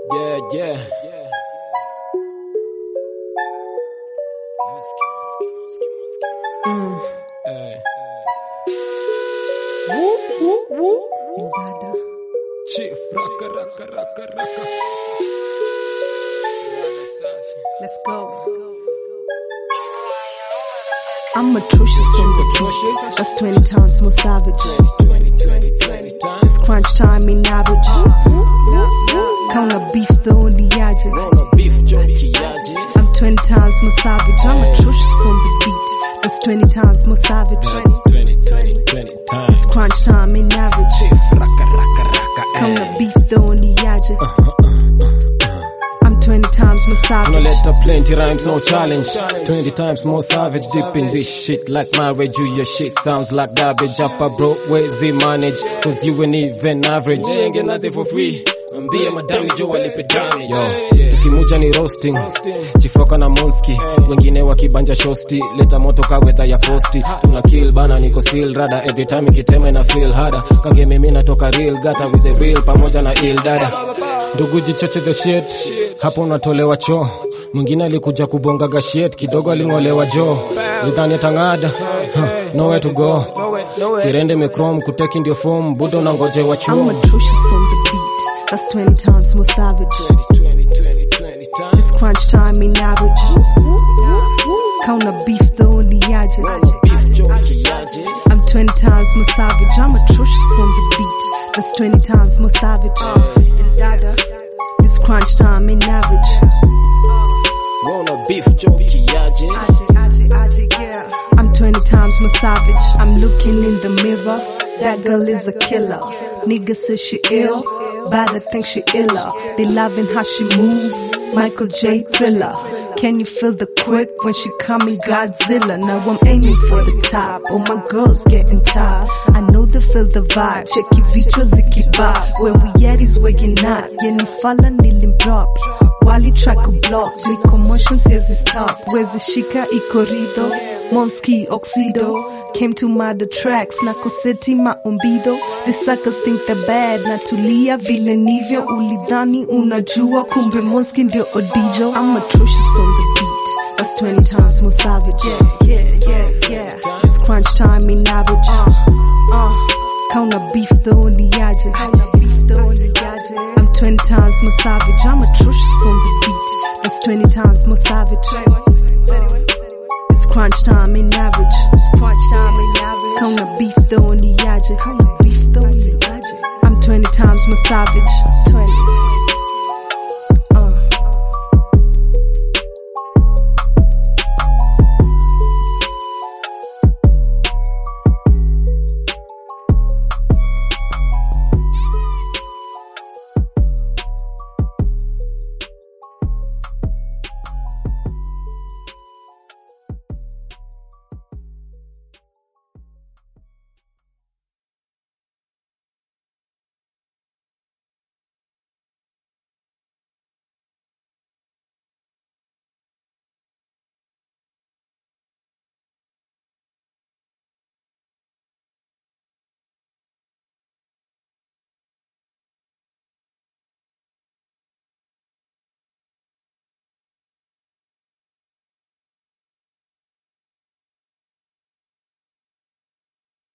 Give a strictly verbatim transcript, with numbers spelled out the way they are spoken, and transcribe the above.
Yeah, yeah. Mm. Hey. Woo, woo, woo. Dada. Chief, raka, raka, raka, raka. Let's go. I'm atrocious on the beat. That's twenty times more savage. twenty, twenty, twenty times. It's crunch time in average. Count a beef though on the yaje. Roll a beef jockey, yaji. I'm twenty times more savage. I'm atrocious on the beat. That's twenty times more savage. That's twenty, twenty, twenty times. It's crunch time in average. Chief, raka, raka, raka. Count a beef though on the yaje. I'm twenty times more savage. Unaleta plenty rhymes, no challenge. twenty times more savage, deep in this shit. Like marriage, you your shit sounds like garbage. Up a broke ways they manage, cause you ain't even average. They ain't get nothing for free. Mbia madami jo walipe damage. Yo, ukimuja ni roasting, chifoka na monski. Wengine wakibanja shosti, leta moto kaweta ya posti. Tuna kill bana niko still rada, every time ikitema ina feel harder. Kage mimi natoka real, gata with the real, pamoja na ill dada. Ndugu jichoche the shit, hapo unatolewa choo. Mwingine alikuja kubongaga shit, kidogo alingolewa jo. Lidhani atangada, huh, nowhere to go. Kirende mekrom, kuteki ndio form, budo na ngoje wa chuo. I'm atrocious on the beat. That's twenty times more savage. twenty, twenty, twenty times. It's crunch time in average. Count a beef though on the yaje. Beef jockey, yaji. I'm twenty times more savage. I'm atrocious on the beat. That's twenty times more savage. It's crunch time in average. Roll a beef jockey, yaji. I'm twenty times more savage. I'm looking in the mirror. That girl is a killer. Nigga says she ill, but I think she iller. They loving how she move. Michael J. Thriller. Can you feel the quick when she coming Godzilla? Now I'm aiming for the top. Oh, my girl's getting tired. I know they feel the vibe. Check your vichwa zikiba. Where we at is where you're not. Yeni fala nilimdrop. Wali track a block. Niko motion says it's top. Where's the shika ikorido? Monski Oxido. Came to mother tracks, na koseti maumbido. The suckers think they're bad, na tulia vile nivyo. Ulidhani unajua, kumbe Monski ndio odijo. I'm atrocious on the beat, that's twenty times more savage. Yeah, yeah, yeah, yeah. It's crunch time in average. Uh, uh. Count a beef though on the yaje. Count a beef though on the yaje. I'm twenty times more savage. I'm atrocious on the beat, that's twenty times more savage. It's crunch time in average. It's crunch time in average. Count a beef though on the yaje. Count a beef though on the yaje. I'm twenty times more savage.